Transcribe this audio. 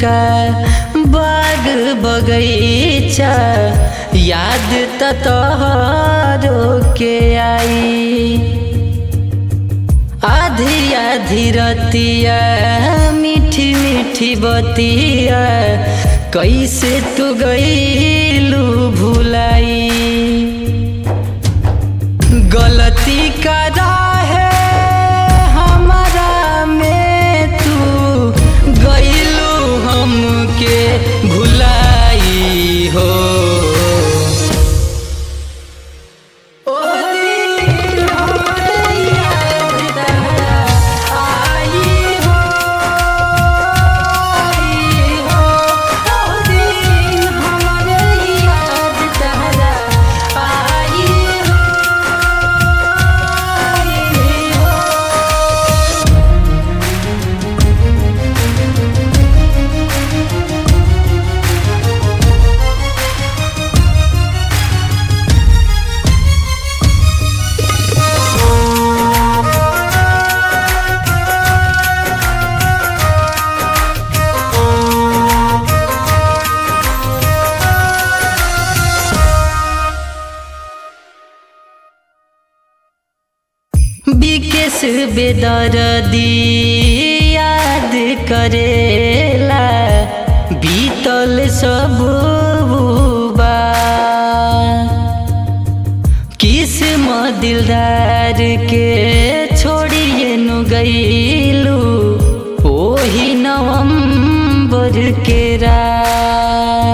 का बाग बगीचा याद तोहरो के आई। आधी आधी रतिया मीठी मीठी बतिया कैसे तू गईलू भुलाई। गलती करा है हमारा में तू गईलू हमके भुलाई हो। विकेश बेदर्दी याद करेला बीतल सब किस्म दिलदार के छोड़िए नु गईलू ओही नवंबर के रात।